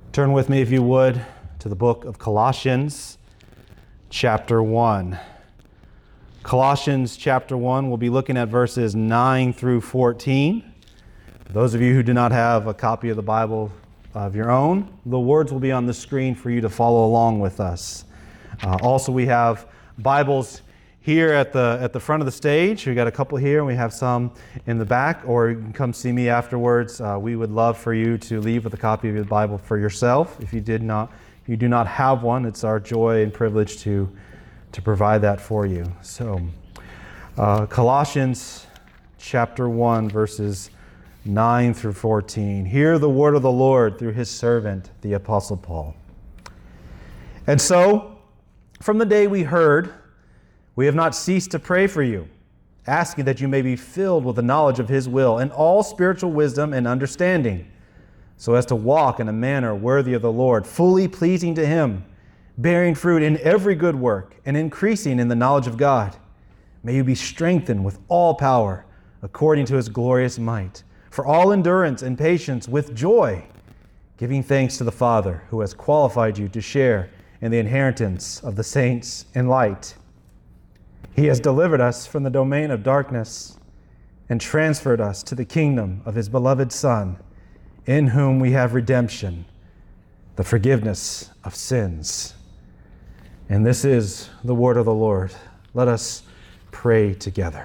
Turn with me, if you would, to the book of Colossians, chapter 1. Colossians chapter 1, we'll be looking at verses 9 through 14. For those of you who do not have a copy of the Bible of your own, the words will be on the screen for you to follow along with us. Also, we have Bibles here at the front of the stage. We got a couple here, and we have some in the back, or you can come see me afterwards. We would love for you to leave with a copy of your Bible for yourself. If you do not have one, it's our joy and privilege to provide that for you. So, Colossians chapter 1, verses 9 through 14. Hear the word of the Lord through his servant, the Apostle Paul. And so, from the day we heard, we have not ceased to pray for you, asking that you may be filled with the knowledge of his will and all spiritual wisdom and understanding, so as to walk in a manner worthy of the Lord, fully pleasing to him, bearing fruit in every good work and increasing in the knowledge of God. May you be strengthened with all power, according to his glorious might, for all endurance and patience with joy, giving thanks to the Father who has qualified you to share in the inheritance of the saints in light. He has delivered us from the domain of darkness and transferred us to the kingdom of his beloved Son, in whom we have redemption, the forgiveness of sins. And this is the word of the Lord. Let us pray together.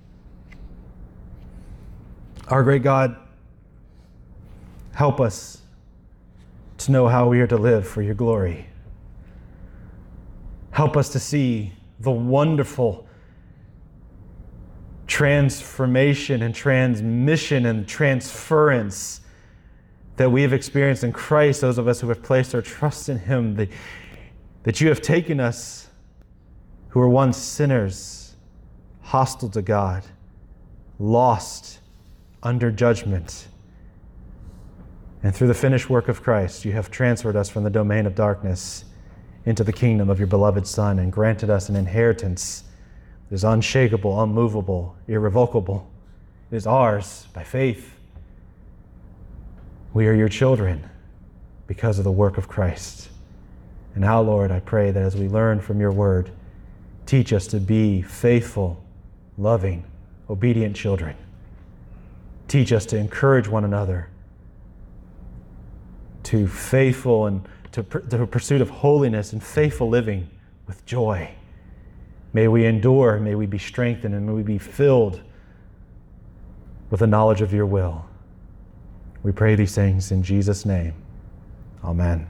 Our great God, help us to know how we are to live for your glory. Help us to see the wonderful transformation and transmission and transference that we have experienced in Christ, those of us who have placed our trust in him, that you have taken us who were once sinners, hostile to God, lost under judgment, and through the finished work of Christ, you have transferred us from the domain of darkness into the kingdom of your beloved Son and granted us an inheritance that is unshakable, unmovable, irrevocable. It is ours by faith. We are your children because of the work of Christ. And now, Lord, I pray that as we learn from your word, teach us to be faithful, loving, obedient children. Teach us to encourage one another to faithful and to a pursuit of holiness and faithful living with joy. May we endure, may we be strengthened, and may we be filled with the knowledge of your will. We pray these things in Jesus' name. Amen.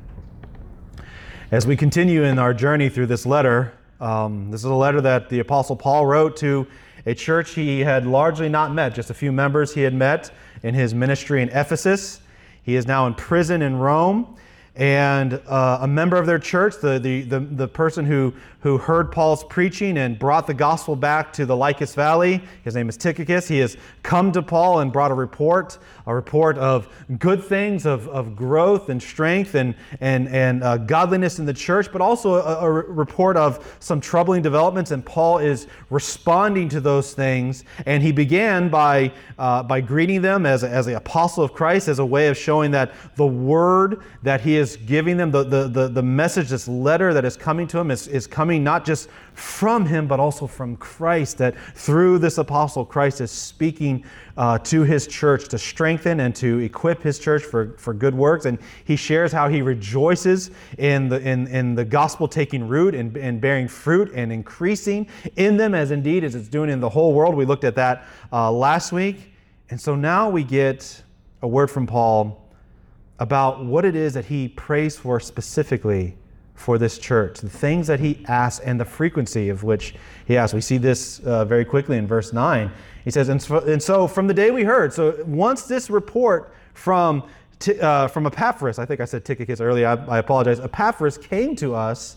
As we continue in our journey through this letter, this is a letter that the Apostle Paul wrote to a church he had largely not met, just a few members he had met in his ministry in Ephesus. He is now in prison in Rome. And a member of their church, the person who heard Paul's preaching and brought the gospel back to the Lycus Valley, his name is Tychicus. He has come to Paul and brought a report of good things, of growth and strength and godliness in the church, but also a report of some troubling developments. And Paul is responding to those things. And he began by greeting them as an apostle of Christ, as a way of showing that the word that he is giving them, the message, this letter that is coming to him is coming not just from him, but also from Christ, that through this apostle, Christ is speaking to his church to strengthen and to equip his church for good works. And he shares how he rejoices in the gospel taking root and bearing fruit and increasing in them, as indeed as it's doing in the whole world. We looked at that last week. And so now we get a word from Paul about what it is that he prays for specifically for this church, the things that he asks and the frequency of which he asks. We see this very quickly in verse 9. He says, and so from the day we heard, so once this report from Epaphras, I think I said Tychicus earlier, I apologize, Epaphras came to us,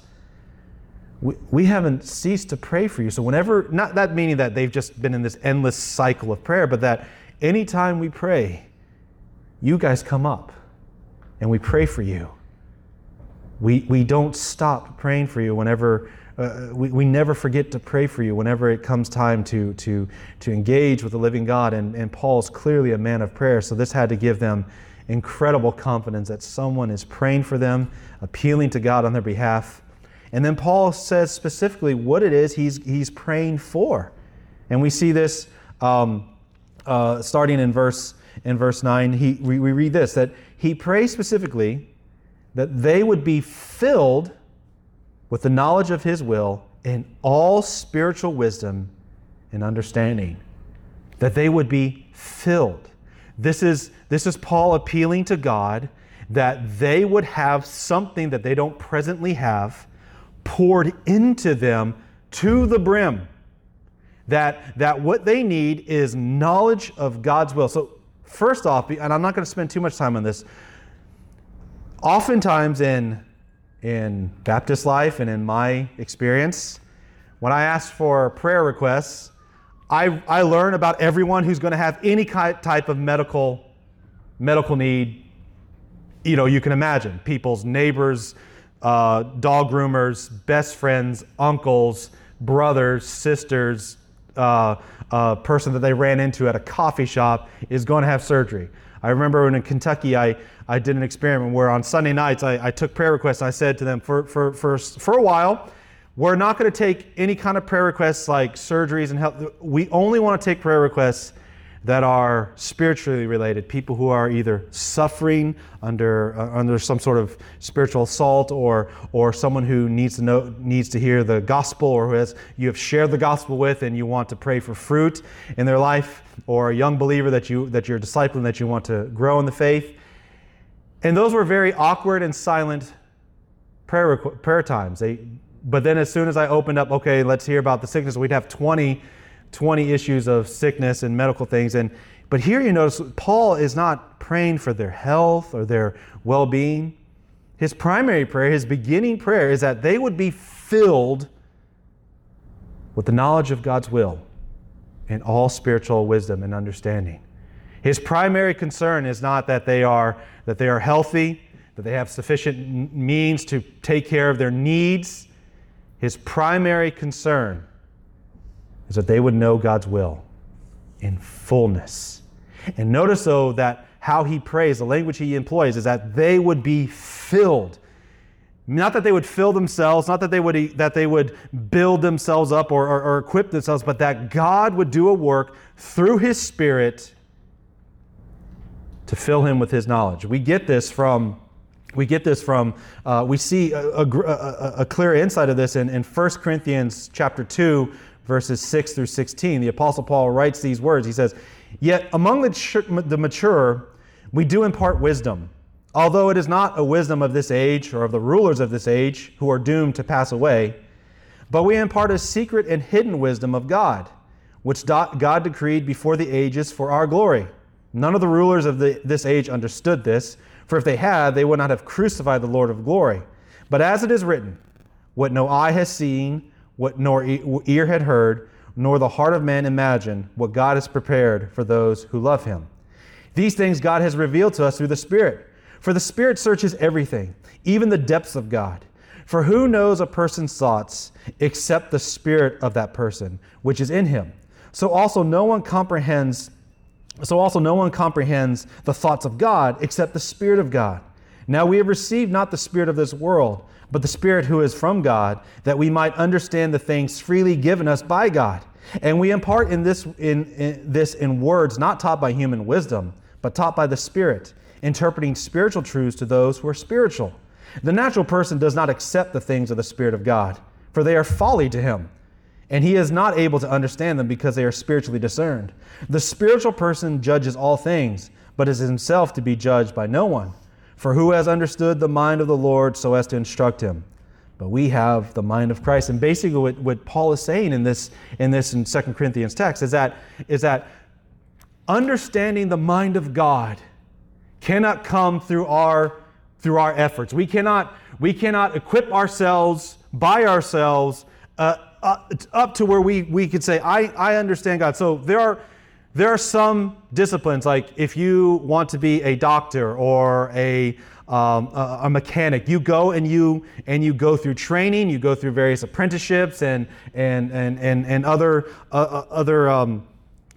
we haven't ceased to pray for you. So whenever, not that meaning that they've just been in this endless cycle of prayer, but that anytime we pray, you guys come up and we pray for you. We don't stop praying for you whenever we never forget to pray for you whenever it comes time to engage with the living God. And Paul's clearly a man of prayer, so this had to give them incredible confidence that someone is praying for them, appealing to God on their behalf. And then Paul says specifically what it is he's praying for. And we see this starting in verse 9. We read this, that he prays specifically that they would be filled with the knowledge of his will in all spiritual wisdom and understanding. That they would be filled. This is Paul appealing to God that they would have something that they don't presently have poured into them to the brim. That what they need is knowledge of God's will. So first off, and I'm not going to spend too much time on this, oftentimes in Baptist life and in my experience, when I ask for prayer requests, I learn about everyone who's going to have any type of medical need, you can imagine. People's neighbors, dog groomers, best friends, uncles, brothers, sisters, a person that they ran into at a coffee shop is going to have surgery. I remember when in Kentucky, I did an experiment where on Sunday nights I took prayer requests. And I said to them, for a while, we're not going to take any kind of prayer requests like surgeries and health. We only want to take prayer requests that are spiritually related. People who are either suffering under some sort of spiritual assault, or someone who needs to hear the gospel, or who you have shared the gospel with and you want to pray for fruit in their life, or a young believer that you're discipling, that you want to grow in the faith. And those were very awkward and silent prayer times. But then as soon as I opened up, okay, let's hear about the sickness, we'd have 20 issues of sickness and medical things. But here you notice Paul is not praying for their health or their well-being. His primary prayer, his beginning prayer, is that they would be filled with the knowledge of God's will and all spiritual wisdom and understanding. His primary concern is not that they are healthy, that they have sufficient means to take care of their needs. His primary concern is that they would know God's will in fullness. And notice, though, that how he prays, the language he employs, is that they would be filled. Not that they would fill themselves, not that they would build themselves up or equip themselves, but that God would do a work through his Spirit to fill him with his knowledge. We see a clear insight of this in 1 Corinthians chapter 2, verses 6 through 16. The Apostle Paul writes these words. He says, "Yet among the mature, we do impart wisdom, although it is not a wisdom of this age or of the rulers of this age who are doomed to pass away, but we impart a secret and hidden wisdom of God, which God decreed before the ages for our glory. None of the rulers of this age understood this, for if they had, they would not have crucified the Lord of glory. But as it is written, what no eye has seen, what nor ear had heard, nor the heart of man imagined, what God has prepared for those who love him. These things God has revealed to us through the Spirit. For the Spirit searches everything, even the depths of God. For who knows a person's thoughts except the spirit of that person, which is in him? So also no one comprehends the thoughts of God except the Spirit of God. Now we have received not the spirit of this world, but the Spirit who is from God, that we might understand the things freely given us by God. And we impart this in words not taught by human wisdom, but taught by the Spirit, interpreting spiritual truths to those who are spiritual. The natural person does not accept the things of the Spirit of God, for they are folly to him, and he is not able to understand them because they are spiritually discerned. The spiritual person judges all things, but is himself to be judged by no one. For who has understood the mind of the Lord so as to instruct him? But we have the mind of Christ." And basically what Paul is saying in 2 Corinthians text is that understanding the mind of God cannot come through our efforts. We cannot equip ourselves by ourselves up to where we could say, I understand God. So there are some disciplines, like if you want to be a doctor or a mechanic, you go and you go through training, you go through various apprenticeships and other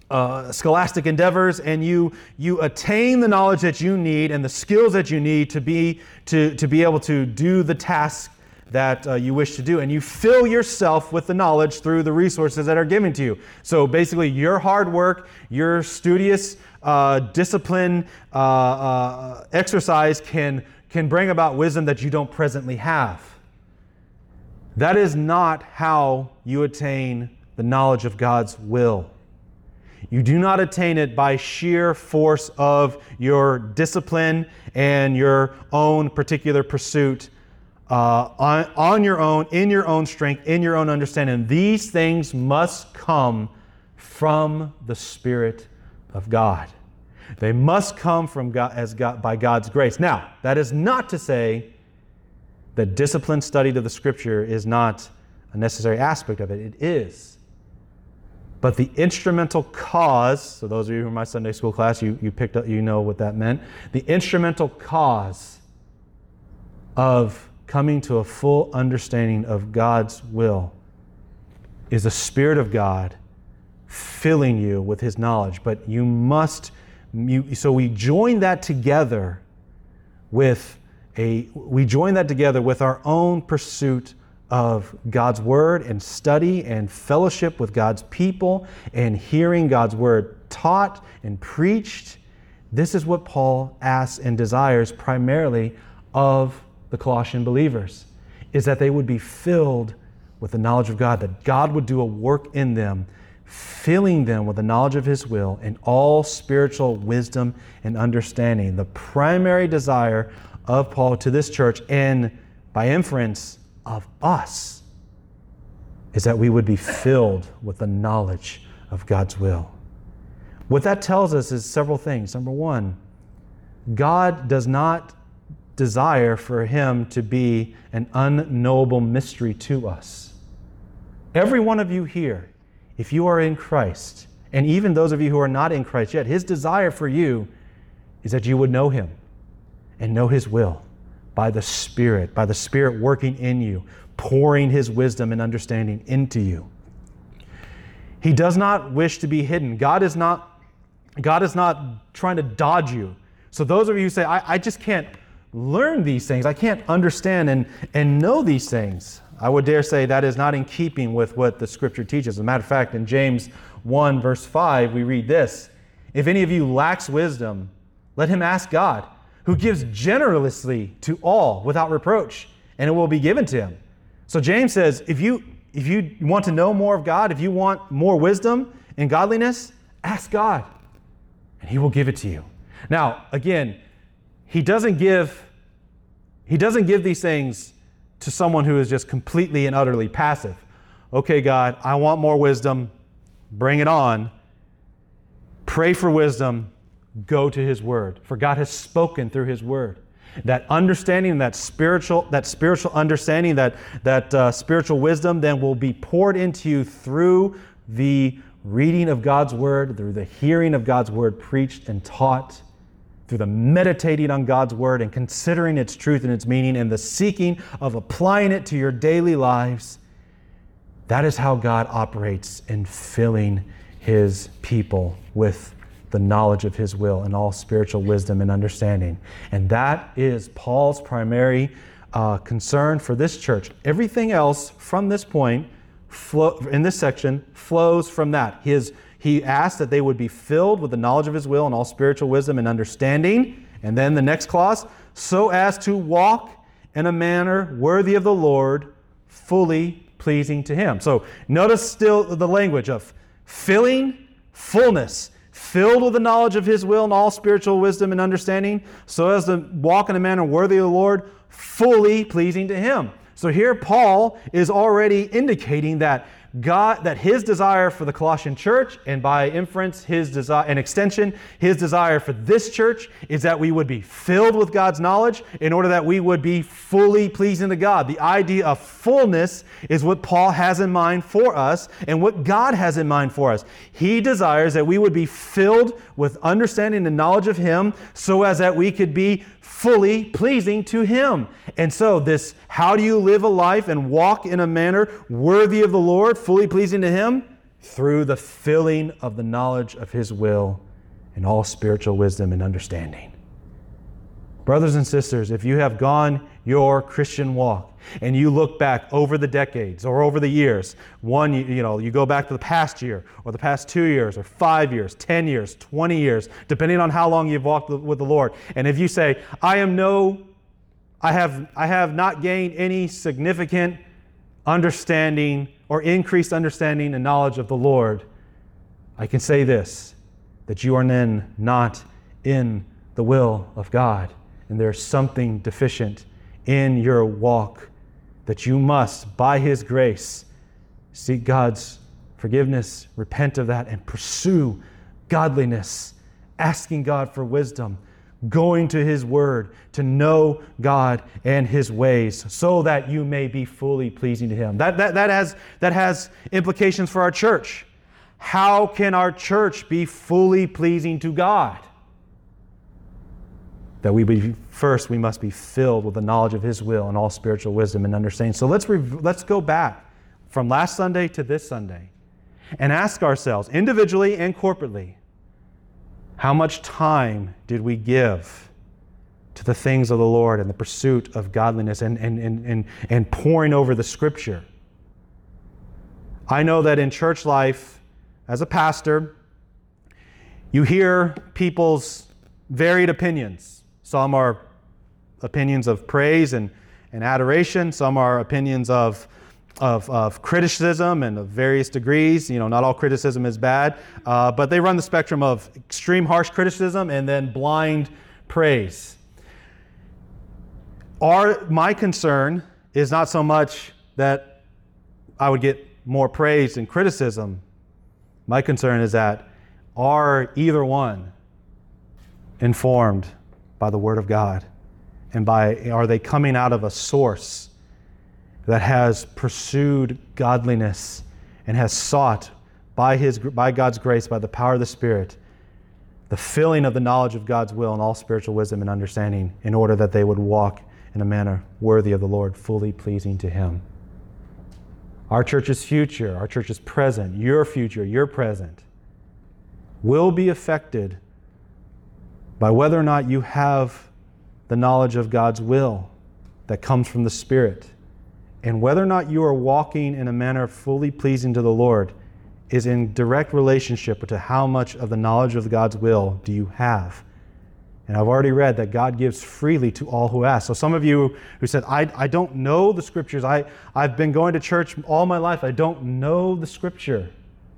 scholastic endeavors, and you attain the knowledge that you need and the skills that you need to be able to do the task that you wish to do, and you fill yourself with the knowledge through the resources that are given to you. So basically, your hard work, your studious discipline, exercise can bring about wisdom that you don't presently have. That is not how you attain the knowledge of God's will. You do not attain it by sheer force of your discipline and your own particular pursuit on your own, in your own strength, in your own understanding. These things must come from the Spirit of God. They must come from God by God's grace. Now, that is not to say that disciplined study of the Scripture is not a necessary aspect of it. It is. But the instrumental cause, so those of you who are in my Sunday school class, you picked up, you know what that meant. The instrumental cause of coming to a full understanding of God's will is the Spirit of God filling you with His knowledge. But so we join that together with our own pursuit of God's Word and study and fellowship with God's people and hearing God's Word taught and preached. This is what Paul asks and desires primarily of the Colossian believers, is that they would be filled with the knowledge of God, that God would do a work in them, filling them with the knowledge of His will and all spiritual wisdom and understanding. The primary desire of Paul to this church, and by inference of us, is that we would be filled with the knowledge of God's will. What that tells us is several things. Number one, God does not desire for Him to be an unknowable mystery to us. Every one of you here, if you are in Christ, and even those of you who are not in Christ yet, His desire for you is that you would know Him and know His will by the Spirit working in you, pouring His wisdom and understanding into you. He does not wish to be hidden. God is not trying to dodge you. So those of you who say, I just can't learn these things, I can't understand and know these things, I would dare say that is not in keeping with what the Scripture teaches. As a matter of fact, in James 1 verse 5, we read this: if any of you lacks wisdom, let him ask God, who gives generously to all without reproach, and it will be given to him. So James says, if you want to know more of God, if you want more wisdom and godliness, ask God, and He will give it to you. Now, again, He doesn't give these things to someone who is just completely and utterly passive. Okay, God, I want more wisdom. Bring it on. Pray for wisdom. Go to His Word. For God has spoken through His Word. That understanding, that spiritual understanding, that spiritual wisdom then will be poured into you through the reading of God's Word, through the hearing of God's Word preached and taught, through the meditating on God's Word and considering its truth and its meaning and the seeking of applying it to your daily lives. That is how God operates in filling His people with the knowledge of His will and all spiritual wisdom and understanding. And that is Paul's primary concern for this church. Everything else from this point in this section flows from that. He asked that they would be filled with the knowledge of His will and all spiritual wisdom and understanding. And then the next clause, so as to walk in a manner worthy of the Lord, fully pleasing to Him. So notice still the language of filling, fullness, filled with the knowledge of His will and all spiritual wisdom and understanding, so as to walk in a manner worthy of the Lord, fully pleasing to Him. So here Paul is already indicating that His desire for the Colossian church, and by inference, His desire, and extension, His desire for this church, is that we would be filled with God's knowledge in order that we would be fully pleasing to God. The idea of fullness is what Paul has in mind for us and what God has in mind for us. He desires that we would be filled with understanding and knowledge of Him so as that we could be fully pleasing to Him. And so this, how do you live a life and walk in a manner worthy of the Lord, fully pleasing to Him? through the filling of the knowledge of his will and all spiritual wisdom and understanding. Brothers and sisters, if you have gone your Christian walk and you look back over the decades or over the years, you go back to the past year or the past 2 years or 5 years, 10 years, 20 years, depending on how long you've walked with the Lord. And if you say, I have not gained any significant understanding or increased understanding and knowledge of the Lord, I can say this, that you are then not in the will of God. And there's something deficient in your walk that you must, by his grace, seek God's forgiveness, repent of that, and pursue godliness, asking God for wisdom, going to his word to know God and his ways so that you may be fully pleasing to him. That has implications for our church. How can our church be fully pleasing to God? That we must be filled with the knowledge of his will and all spiritual wisdom and understanding. So let's go back from last Sunday to this Sunday and ask ourselves, individually and corporately, how much time did we give to the things of the Lord and the pursuit of godliness and poring over the Scripture? I know that in church life, as a pastor, you hear people's varied opinions. Some are opinions of praise and adoration. Some are opinions of criticism and of various degrees. Not all criticism is bad, but they run the spectrum of extreme harsh criticism and then blind praise. My concern is not so much that I would get more praise than criticism. My concern is that are either one informed by the Word of God, and are they coming out of a source that has pursued godliness and has sought by God's grace, by the power of the Spirit, the filling of the knowledge of God's will and all spiritual wisdom and understanding, in order that they would walk in a manner worthy of the Lord, fully pleasing to him. Our church's future, our church's present, your future, your present, will be affected by whether or not you have the knowledge of God's will that comes from the Spirit. And whether or not you are walking in a manner fully pleasing to the Lord is in direct relationship to how much of the knowledge of God's will do you have. And I've already read that God gives freely to all who ask. So some of you who said, I don't know the Scriptures. I've been going to church all my life. I don't know the Scripture.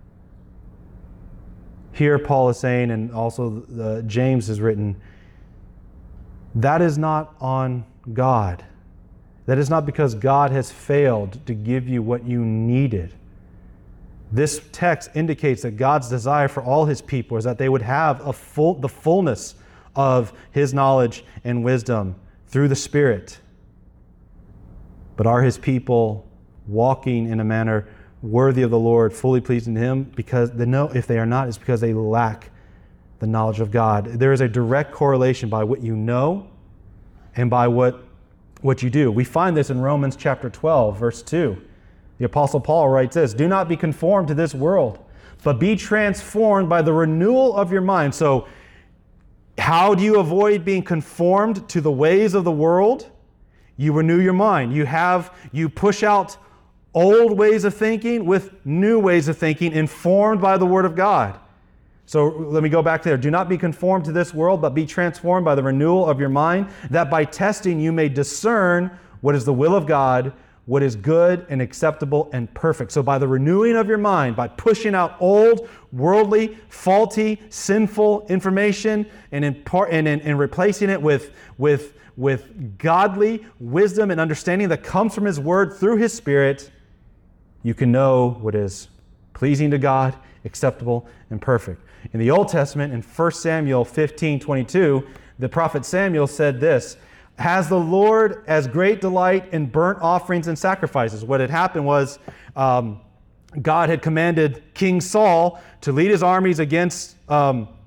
Here Paul is saying, and also James has written, that is not on God. That is not because God has failed to give you what you needed. This text indicates that God's desire for all his people is that they would have the fullness of his knowledge and wisdom through the Spirit. But are his people walking in a manner worthy of the Lord, fully pleasing to him? Because if they are not, it's because they lack the knowledge of God. There is a direct correlation by what you know and by what you do. We find this in Romans chapter 12, verse 2. The Apostle Paul writes this, "Do not be conformed to this world, but be transformed by the renewal of your mind." So how do you avoid being conformed to the ways of the world? You renew your mind. You push out old ways of thinking with new ways of thinking, informed by the Word of God. So let me go back there. Do not be conformed to this world, but be transformed by the renewal of your mind, that by testing you may discern what is the will of God, what is good and acceptable and perfect. So by the renewing of your mind, by pushing out old, worldly, faulty, sinful information and replacing it with godly wisdom and understanding that comes from his Word through his Spirit, you can know what is pleasing to God, acceptable, and perfect. In the Old Testament, in 1 Samuel 15:22, the prophet Samuel said this, "Has the Lord as great delight in burnt offerings and sacrifices?" What had happened was God had commanded King Saul to lead his armies against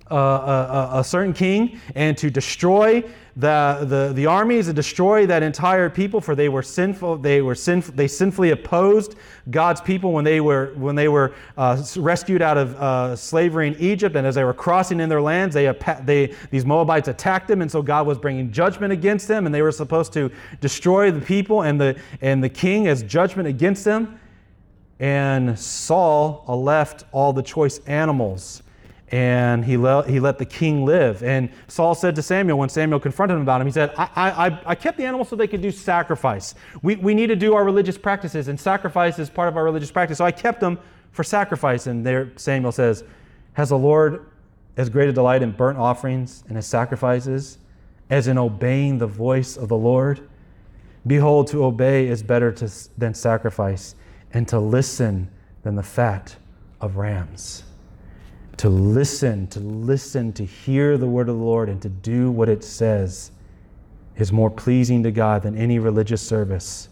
a certain king and to destroy the armies and destroy that entire people, for they were sinful. They sinfully opposed God's people when they were rescued out of slavery in Egypt, and as they were crossing in their lands, these Moabites attacked them, and so God was bringing judgment against them, and they were supposed to destroy the people and the king as judgment against them. And Saul left all the choice animals, and he let the king live. And Saul said to Samuel, when Samuel confronted him about him, he said, I kept the animals so they could do sacrifice. We need to do our religious practices, and sacrifice is part of our religious practice. So I kept them for sacrifice. And there Samuel says, has the Lord as great a delight in burnt offerings and his sacrifices as in obeying the voice of the Lord? Behold, to obey is better than sacrifice, and to listen than the fat of rams. To listen, to hear the word of the Lord and to do what it says is more pleasing to God than any religious service.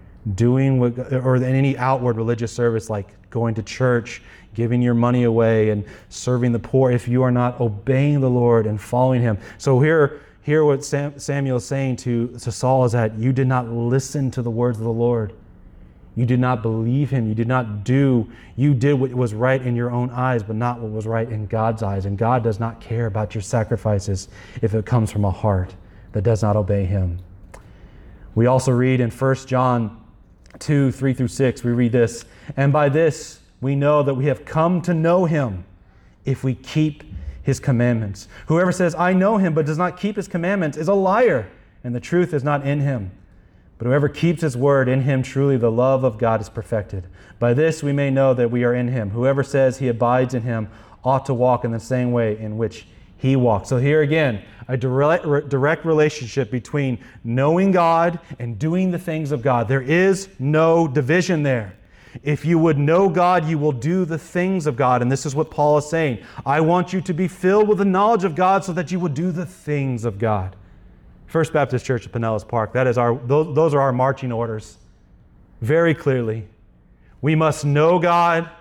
Or than any outward religious service like going to church, giving your money away, and serving the poor, if you are not obeying the Lord and following him. So here what Samuel is saying to Saul is that you did not listen to the words of the Lord. You did not believe him. You did what was right in your own eyes, but not what was right in God's eyes. And God does not care about your sacrifices if it comes from a heart that does not obey him. We also read in 1 John 2, 3 through 6, we read this, and by this we know that we have come to know him if we keep his commandments. Whoever says, I know him, but does not keep his commandments is a liar, and the truth is not in him. But whoever keeps his word, in him truly the love of God is perfected. By this we may know that we are in him. Whoever says he abides in him ought to walk in the same way in which he walked. So here again, a direct relationship between knowing God and doing the things of God. There is no division there. If you would know God, you will do the things of God. And this is what Paul is saying. I want you to be filled with the knowledge of God so that you will do the things of God. First Baptist Church of Pinellas Park, those are our marching orders. Very clearly. We must know God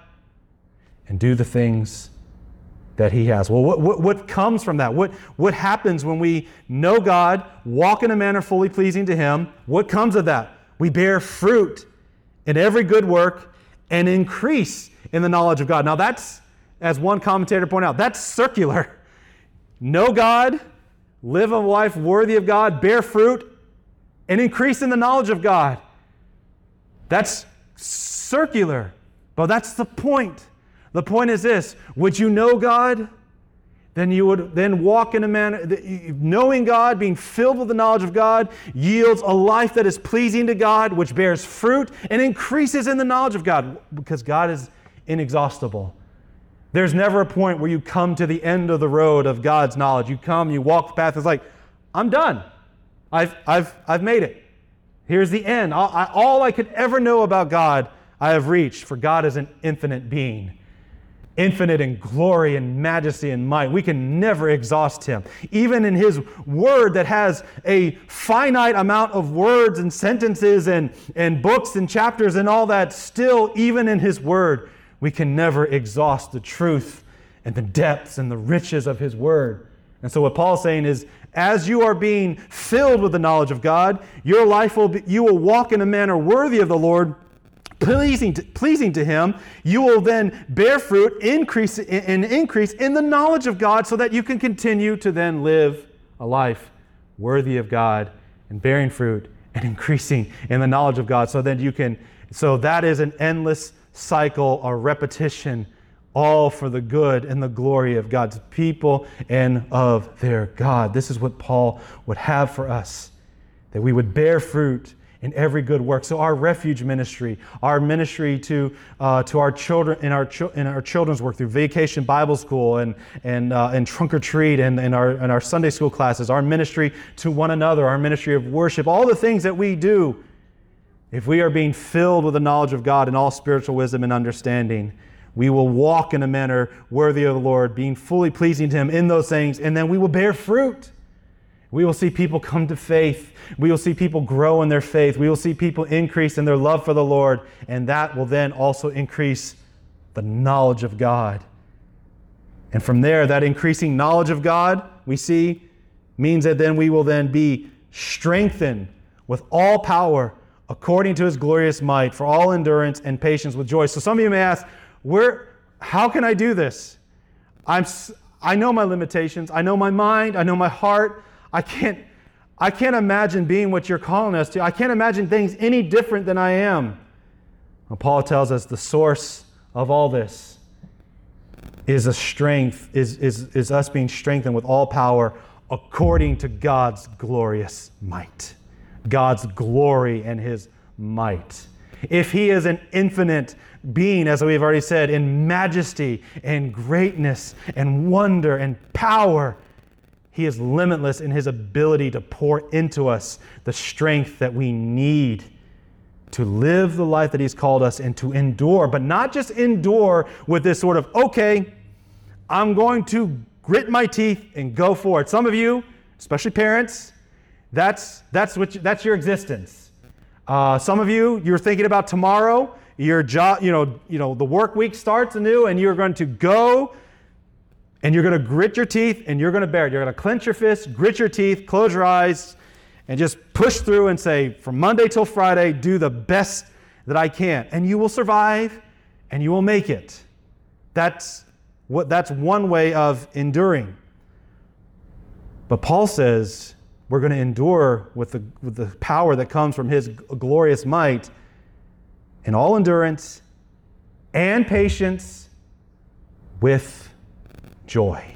and do the things that he has. Well, what comes from that? What happens when we know God, walk in a manner fully pleasing to him? What comes of that? We bear fruit in every good work and increase in the knowledge of God. Now that's, as one commentator pointed out, that's circular. Know God, live a life worthy of God, bear fruit, and increase in the knowledge of God. That's circular, but that's the point. The point is this: would you know God? Then you would then walk in a manner, knowing God, being filled with the knowledge of God, yields a life that is pleasing to God, which bears fruit and increases in the knowledge of God, because God is inexhaustible. There's never a point where you come to the end of the road of God's knowledge. You come, you walk the path, it's like, I'm done. I've made it. Here's the end. All I could ever know about God, I have reached, for God is an infinite being. Infinite in glory and majesty and might. We can never exhaust him. Even in his word that has a finite amount of words and sentences and books and chapters and all that, still, even in his word, we can never exhaust the truth and the depths and the riches of his word. And so what Paul's saying is, as you are being filled with the knowledge of God, your life you will walk in a manner worthy of the Lord, pleasing to him. You will then bear fruit, increase in the knowledge of God, so that you can continue to then live a life worthy of God and bearing fruit and increasing in the knowledge of God, so that is an endless cycle or repetition, all for the good and the glory of God's people and of their God. This is what Paul would have for us, that we would bear fruit in every good work. So our refuge ministry, our ministry to our children in our children's work through Vacation Bible School and Trunk or Treat and our Sunday school classes, our ministry to one another, our ministry of worship, all the things that we do, if we are being filled with the knowledge of God and all spiritual wisdom and understanding, we will walk in a manner worthy of the Lord, being fully pleasing to him in those things, and then we will bear fruit. We will see people come to faith. We will see people grow in their faith. We will see people increase in their love for the Lord, and that will then also increase the knowledge of God. And from there, that increasing knowledge of God, we see, means that then we will then be strengthened with all power according to his glorious might for all endurance and patience with joy. So some of you may ask, how can I do this? I know my limitations. I know my mind. I know my heart. I can't imagine being what you're calling us to. I can't imagine things any different than I am. Well, Paul tells us the source of all this is us being strengthened with all power according to God's glorious might. God's glory and his might. If he is an infinite being, as we've already said, in majesty and greatness and wonder and power, he is limitless in his ability to pour into us the strength that we need to live the life that he's called us and to endure, but not just endure with this sort of, okay, I'm going to grit my teeth and go for it. Some of you, especially parents, that's your existence. Some of you, you're thinking about tomorrow, your job, the work week starts anew, and you're going to go and you're going to grit your teeth and you're going to bear it. You're going to clench your fists, grit your teeth, close your eyes, and just push through and say, from Monday till Friday, do the best that I can. And you will survive and you will make it. That's one way of enduring. But Paul says we're going to endure with the power that comes from his glorious might in all endurance and patience with joy.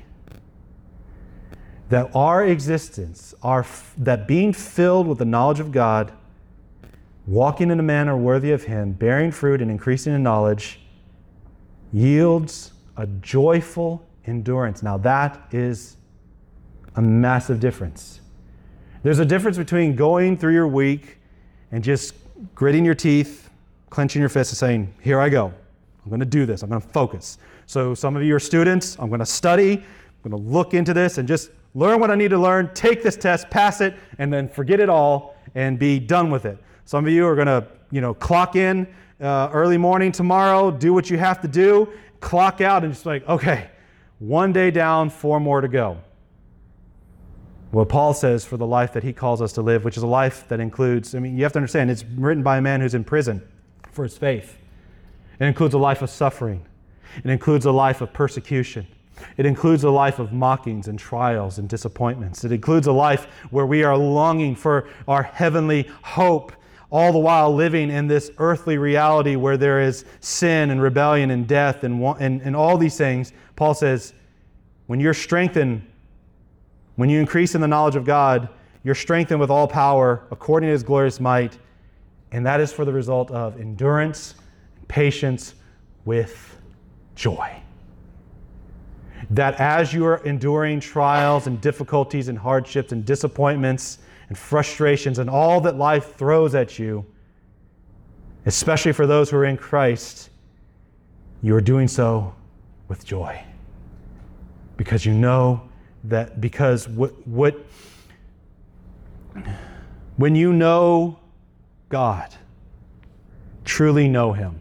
That our existence, that being filled with the knowledge of God, walking in a manner worthy of him, bearing fruit and increasing in knowledge, yields a joyful endurance. Now that is a massive difference. There's a difference between going through your week and just gritting your teeth, clenching your fists and saying, here I go. I'm going to do this. I'm going to focus. So some of you are students. I'm going to study. I'm going to look into this and just learn what I need to learn, take this test, pass it, and then forget it all and be done with it. Some of you are going to, clock in early morning tomorrow, do what you have to do, clock out, and just like, okay, one day down, 4 more to go. What Paul says for the life that he calls us to live, which is a life that includes, you have to understand, it's written by a man who's in prison for his faith. It includes a life of suffering. It includes a life of persecution. It includes a life of mockings and trials and disappointments. It includes a life where we are longing for our heavenly hope, all the while living in this earthly reality where there is sin and rebellion and death and all these things. Paul says, when you're strengthened, when you increase in the knowledge of God, you're strengthened with all power according to his glorious might, and that is for the result of endurance and patience with joy. That as you are enduring trials and difficulties and hardships and disappointments and frustrations and all that life throws at you, especially for those who are in Christ, you are doing so with joy. Because you know that, when you know God, truly know him,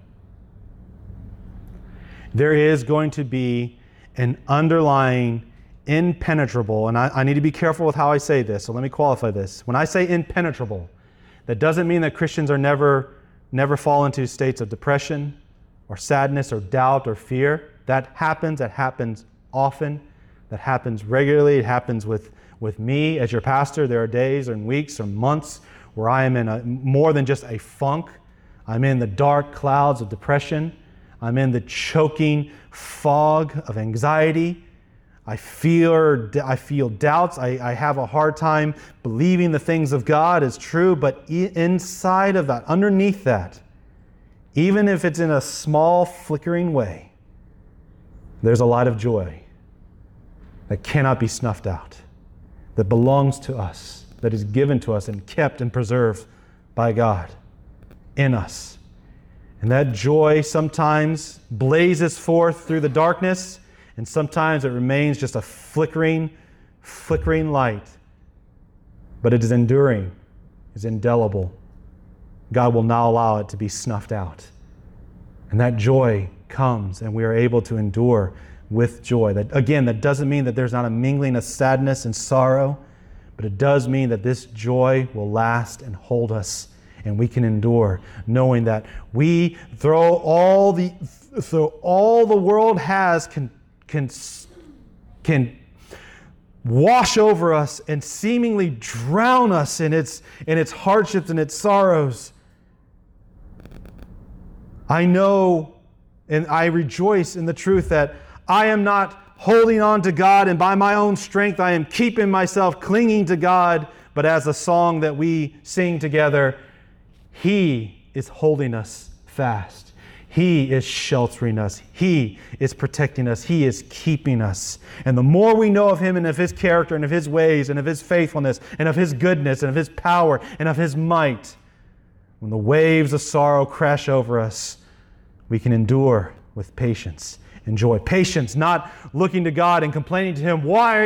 there is going to be an underlying impenetrable, and I need to be careful with how I say this, so let me qualify this. When I say impenetrable, that doesn't mean that Christians are never fall into states of depression or sadness or doubt or fear. That happens often, that happens regularly. It happens with me as your pastor. There are days and weeks or months where I am in more than just a funk. I'm in the dark clouds of depression. I'm in the choking fog of anxiety. I feel doubts. I have a hard time believing the things of God is true, but inside of that, underneath that, even if it's in a small flickering way, there's a light of joy that cannot be snuffed out, that belongs to us, that is given to us and kept and preserved by God in us. And that joy sometimes blazes forth through the darkness, and sometimes it remains just a flickering light. But it is enduring, it's indelible. God will not allow it to be snuffed out. And that joy comes, and we are able to endure with joy. That doesn't mean that there's not a mingling of sadness and sorrow, but it does mean that this joy will last and hold us, and we can endure, knowing that we through all the world has can wash over us and seemingly drown us in its hardships and its sorrows. I know and I rejoice in the truth that I am not holding on to God, and by my own strength I am keeping myself clinging to God, but as a song that we sing together, He is holding us fast. He is sheltering us. He is protecting us. He is keeping us. And the more we know of Him and of His character and of His ways and of His faithfulness and of His goodness and of His power and of His might, when the waves of sorrow crash over us, we can endure with patience and joy. Patience, not looking to God and complaining to Him, why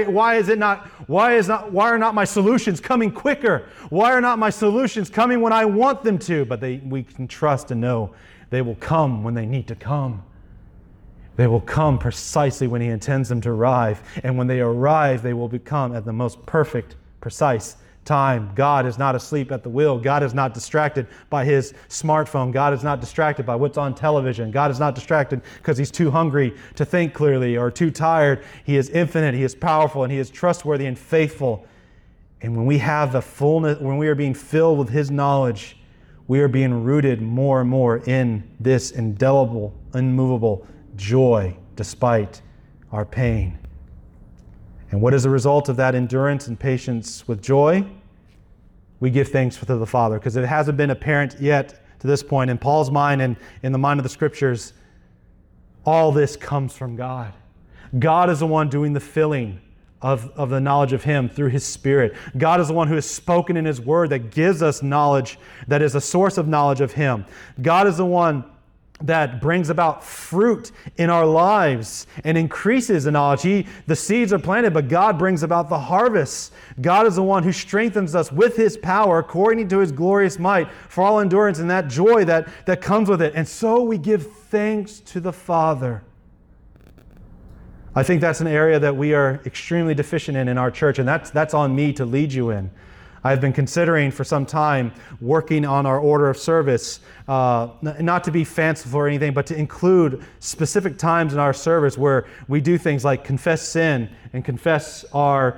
are not my solutions coming quicker? Why are not my solutions coming when I want them to? But we can trust and know they will come when they need to come. They will come precisely when He intends them to arrive. And when they arrive, they will become at the most perfect, precise time. God is not asleep at the wheel. God is not distracted by His smartphone. God is not distracted by what's on television. God is not distracted because He's too hungry to think clearly or too tired. He is infinite, He is powerful, and He is trustworthy and faithful. And when we have the fullness, when we are being filled with His knowledge, we are being rooted more and more in this indelible, unmovable joy despite our pain. And what is the result of that endurance and patience with joy? We give thanks to the Father, because it hasn't been apparent yet to this point in Paul's mind and in the mind of the Scriptures. All this comes from God. God is the one doing the filling of the knowledge of Him through His Spirit. God is the one who has spoken in His Word that gives us knowledge that is a source of knowledge of Him. God is the one that brings about fruit in our lives and increases the knowledge. The seeds are planted, but God brings about the harvest. God is the one who strengthens us with His power according to His glorious might for all endurance and that joy that comes with it. And so we give thanks to the Father. I think that's an area that we are extremely deficient in our church, and that's on me to lead you in. I've been considering for some time working on our order of service, not to be fanciful or anything, but to include specific times in our service where we do things like confess sin and confess our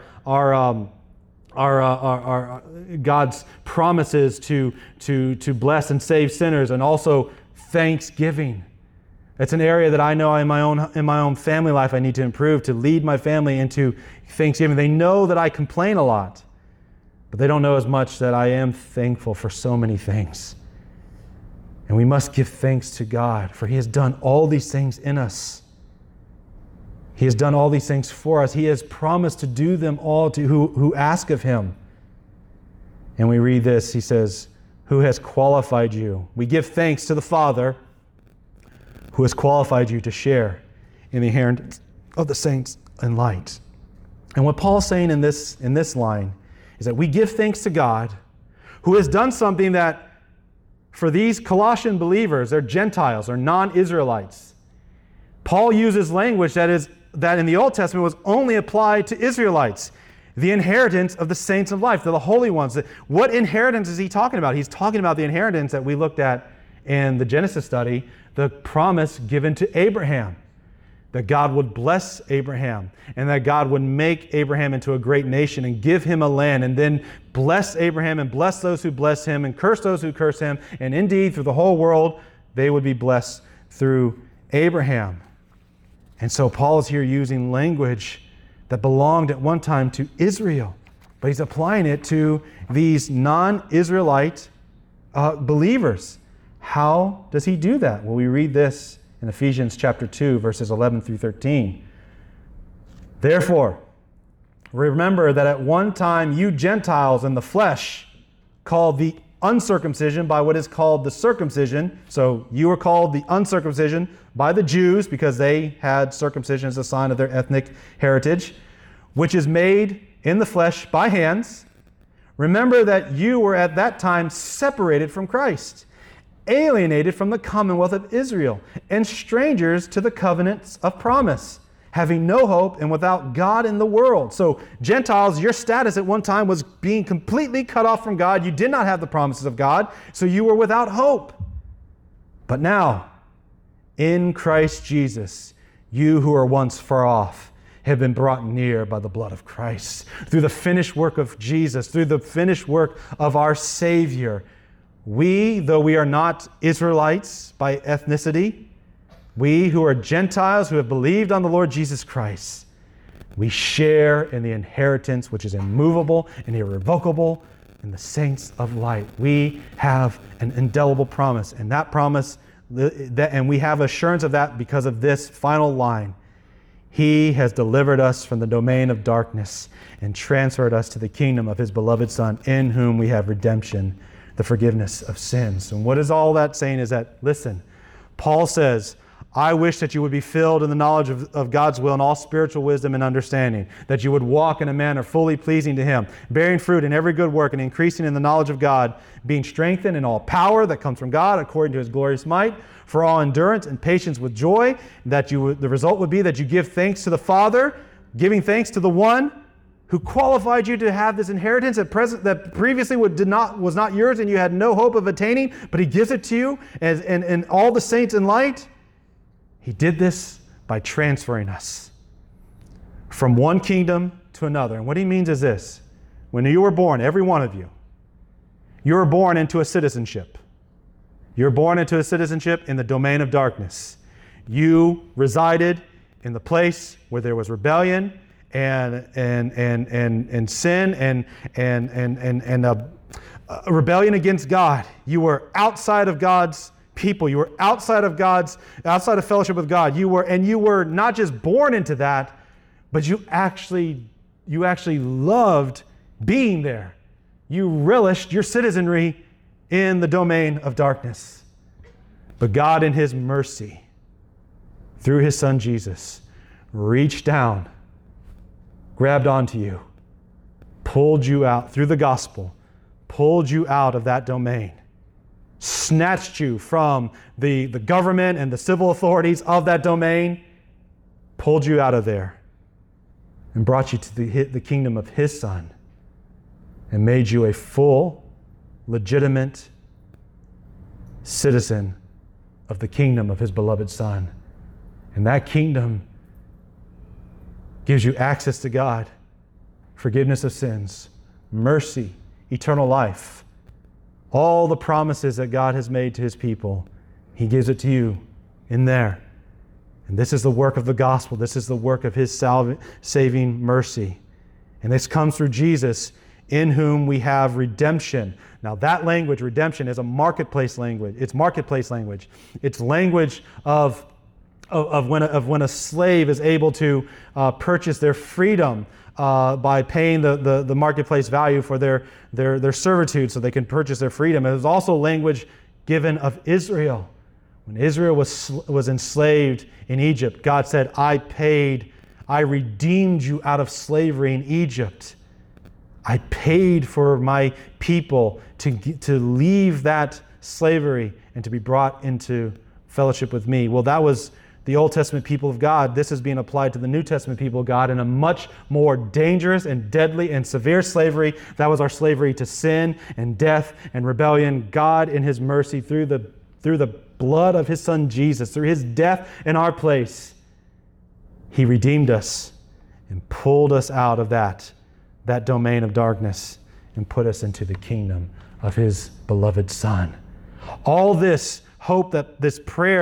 God's promises to bless and save sinners, and also thanksgiving. It's an area that I know in my own family life I need to improve, to lead my family into thanksgiving. They know that I complain a lot, but they don't know as much that I am thankful for so many things. And we must give thanks to God, for He has done all these things in us. He has done all these things for us. He has promised to do them all to who ask of Him. And we read this, He says, who has qualified you? We give thanks to the Father who has qualified you to share in the inheritance of the saints in light. And what Paul's saying in this line is that we give thanks to God who has done something that for these Colossian believers, they're Gentiles, they're non-Israelites. Paul uses language that in the Old Testament was only applied to Israelites. The inheritance of the saints of life, the holy ones. What inheritance is he talking about? He's talking about the inheritance that we looked at in the Genesis study, the promise given to Abraham, that God would bless Abraham and that God would make Abraham into a great nation and give him a land, and then bless Abraham and bless those who bless him and curse those who curse him. And indeed, through the whole world, they would be blessed through Abraham. And so Paul is here using language that belonged at one time to Israel, but he's applying it to these non-Israelite believers. How does he do that? Well, we read this in Ephesians chapter 2, verses 11 through 13. Therefore, remember that at one time you Gentiles in the flesh, called the uncircumcision by what is called the circumcision. So you were called the uncircumcision by the Jews because they had circumcision as a sign of their ethnic heritage, which is made in the flesh by hands. Remember that you were at that time separated from Christ, alienated from the commonwealth of Israel, and strangers to the covenants of promise, having no hope and without God in the world. So Gentiles, your status at one time was being completely cut off from God. You did not have the promises of God, so you were without hope. But now, in Christ Jesus, you who were once far off have been brought near by the blood of Christ. Through the finished work of Jesus, through the finished work of our Savior, we, though we are not Israelites by ethnicity, we who are Gentiles who have believed on the Lord Jesus Christ, we share in the inheritance which is immovable and irrevocable in the saints of light. We have an indelible promise, and that promise, and we have assurance of that because of this final line. He has delivered us from the domain of darkness and transferred us to the kingdom of His beloved Son, in whom we have redemption, the forgiveness of sins. And what is all that saying is that, listen, Paul says, I wish that you would be filled in the knowledge of God's will and all spiritual wisdom and understanding, that you would walk in a manner fully pleasing to Him, bearing fruit in every good work and increasing in the knowledge of God, being strengthened in all power that comes from God according to His glorious might, for all endurance and patience with joy, that the result would be that you give thanks to the Father, giving thanks to the one who qualified you to have this inheritance that previously was not yours and you had no hope of attaining, but He gives it to you and all the saints in light. He did this by transferring us from one kingdom to another. And what He means is this. When you were born, every one of you were born into a citizenship. You're born into a citizenship in the domain of darkness. You resided in the place where there was rebellion and sin and a rebellion against God. You were outside of God's people. You were outside of fellowship with God. You were not just born into that, but you actually loved being there. You relished your citizenry in the domain of darkness. But God, in His mercy, through His Son Jesus, reached down, grabbed onto you, pulled you out through the gospel, pulled you out of that domain, snatched you from the government and the civil authorities of that domain, pulled you out of there, and brought you to the kingdom of His Son, and made you a full, legitimate citizen of the kingdom of His beloved Son. And that kingdom gives you access to God, forgiveness of sins, mercy, eternal life, all the promises that God has made to His people. He gives it to you in there. And this is the work of the gospel. This is the work of His saving mercy. And this comes through Jesus, in whom we have redemption. Now that language, redemption, is a marketplace language. It's marketplace language. It's language of when a slave is able to purchase their freedom by paying the marketplace value for their servitude so they can purchase their freedom. It was also language given of Israel. When Israel was enslaved in Egypt, God said, I redeemed you out of slavery in Egypt. I paid for my people to leave that slavery and to be brought into fellowship with me. Well, that was the Old Testament people of God. This is being applied to the New Testament people of God in a much more dangerous and deadly and severe slavery. That was our slavery to sin and death and rebellion. God, in His mercy, through the blood of His Son Jesus, through His death in our place, He redeemed us and pulled us out of that domain of darkness and put us into the kingdom of His beloved Son. All this hope, this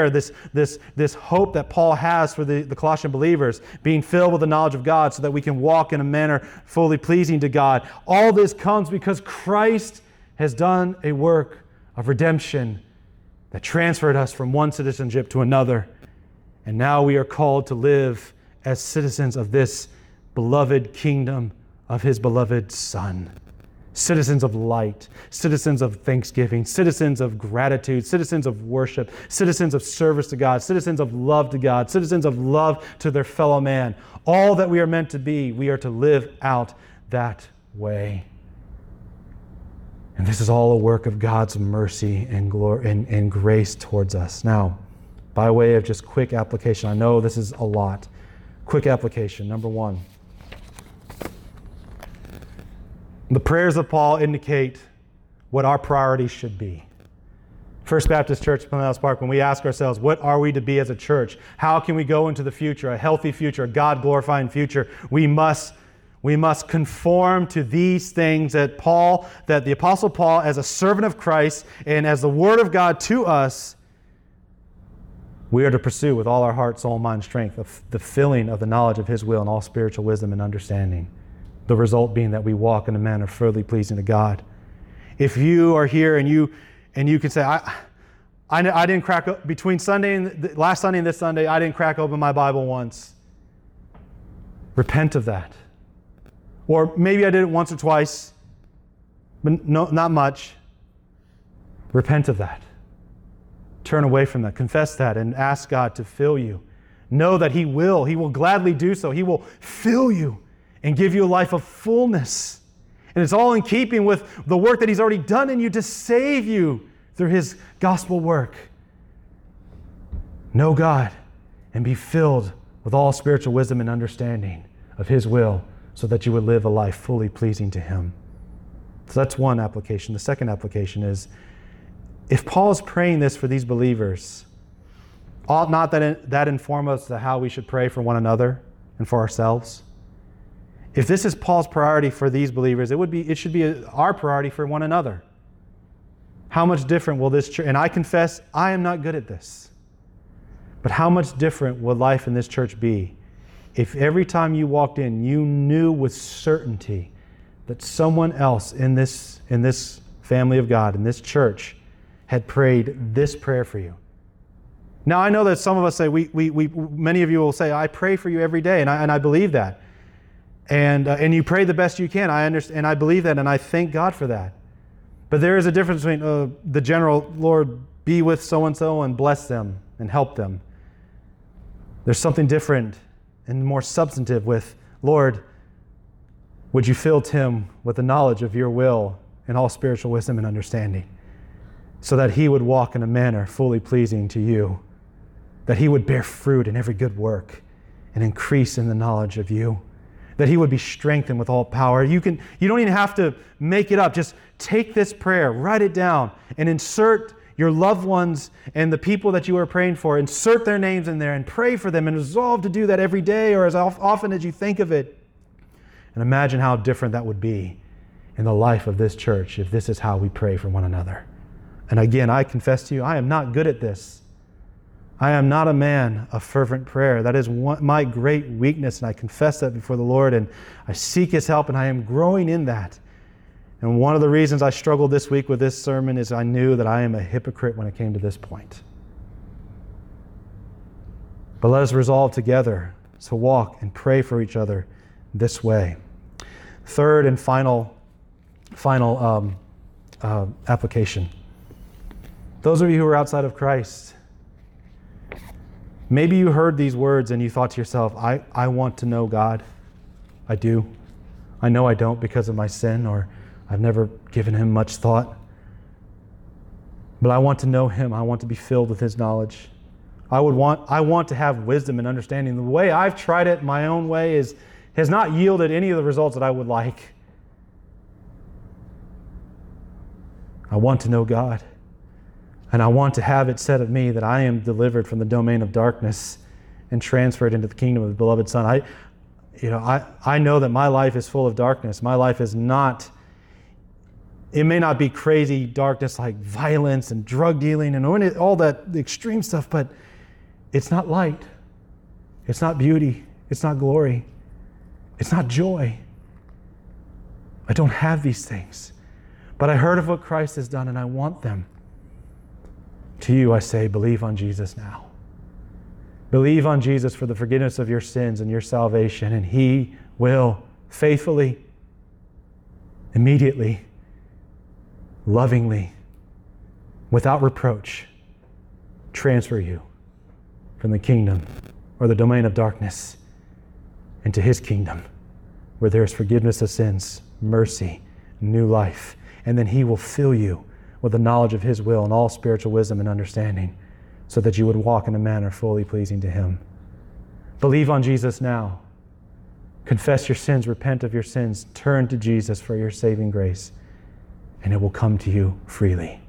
hope that Paul has for the Colossian believers, being filled with the knowledge of God so that we can walk in a manner fully pleasing to God, all this comes because Christ has done a work of redemption that transferred us from one citizenship to another. And now we are called to live as citizens of this beloved kingdom of His beloved Son. Citizens of light, citizens of thanksgiving, citizens of gratitude, citizens of worship, citizens of service to God, citizens of love to God, citizens of love to their fellow man. All that we are meant to be, we are to live out that way. And this is all a work of God's mercy and glory and grace towards us. Now, by way of just quick application, I know this is a lot, Quick application. Number one. The prayers of Paul indicate what our priorities should be. First Baptist Church, Pinellas Park, when we ask ourselves, what are we to be as a church? How can we go into the future, a healthy future, a God-glorifying future? We must conform to these things that the Apostle Paul, as a servant of Christ and as the Word of God to us, we are to pursue with all our heart, soul, mind, strength, the filling of the knowledge of His will and all spiritual wisdom and understanding. The result being that we walk in a manner fully pleasing to God. If you are here and you can say, I didn't crack between Sunday and last Sunday and this Sunday, I didn't crack open my Bible once. Repent of that. Or maybe I did it once or twice, but no, not much. Repent of that. Turn away from that. Confess that and ask God to fill you. Know that He will. He will gladly do so. He will fill you and give you a life of fullness. And it's all in keeping with the work that He's already done in you to save you through His gospel work. Know God and be filled with all spiritual wisdom and understanding of His will so that you would live a life fully pleasing to Him. So that's one application. The second application is, if Paul is praying this for these believers, ought not that inform us to how we should pray for one another and for ourselves? If this is Paul's priority for these believers, it should be our priority for one another. How much different will this church, and I confess I am not good at this, but how much different will life in this church be if every time you walked in, you knew with certainty that someone else in this family of God, in this church, had prayed this prayer for you? Now, I know that some of us say, many of you will say, I pray for you every day, and I believe that. And you pray the best you can. I understand, and I believe that, and I thank God for that. But there is a difference between the general, Lord, be with so-and-so and bless them and help them. There's something different and more substantive with, Lord, would you fill Tim with the knowledge of your will and all spiritual wisdom and understanding, so that he would walk in a manner fully pleasing to you, that he would bear fruit in every good work and increase in the knowledge of you, that he would be strengthened with all power. You don't even have to make it up. Just take this prayer, write it down, and insert your loved ones and the people that you are praying for, insert their names in there and pray for them, and resolve to do that every day or as often as you think of it. And imagine how different that would be in the life of this church if this is how we pray for one another. And again, I confess to you, I am not good at this. I am not a man of fervent prayer. That is my great weakness, and I confess that before the Lord, and I seek His help, and I am growing in that. And one of the reasons I struggled this week with this sermon is I knew that I am a hypocrite when it came to this point. But let us resolve together to walk and pray for each other this way. Third and final application. Those of you who are outside of Christ, maybe you heard these words and you thought to yourself, I want to know God. I do. I know I don't because of my sin, or I've never given Him much thought. But I want to know Him. I want to be filled with His knowledge. I want to have wisdom and understanding. The way I've tried it my own way has not yielded any of the results that I would like. I want to know God. And I want to have it said of me that I am delivered from the domain of darkness and transferred into the kingdom of the beloved Son. I know that my life is full of darkness. My life is not, it may not be crazy darkness like violence and drug dealing and all that the extreme stuff, but it's not light. It's not beauty. It's not glory. It's not joy. I don't have these things. But I heard of what Christ has done and I want them. To you I say, believe on Jesus now. Believe on Jesus for the forgiveness of your sins and your salvation, and He will faithfully, immediately, lovingly, without reproach, transfer you from the kingdom or the domain of darkness into His kingdom, where there is forgiveness of sins, mercy, new life, and then He will fill you with the knowledge of His will and all spiritual wisdom and understanding, so that you would walk in a manner fully pleasing to Him. Believe on Jesus now. Confess your sins, repent of your sins, turn to Jesus for your saving grace, and it will come to you freely.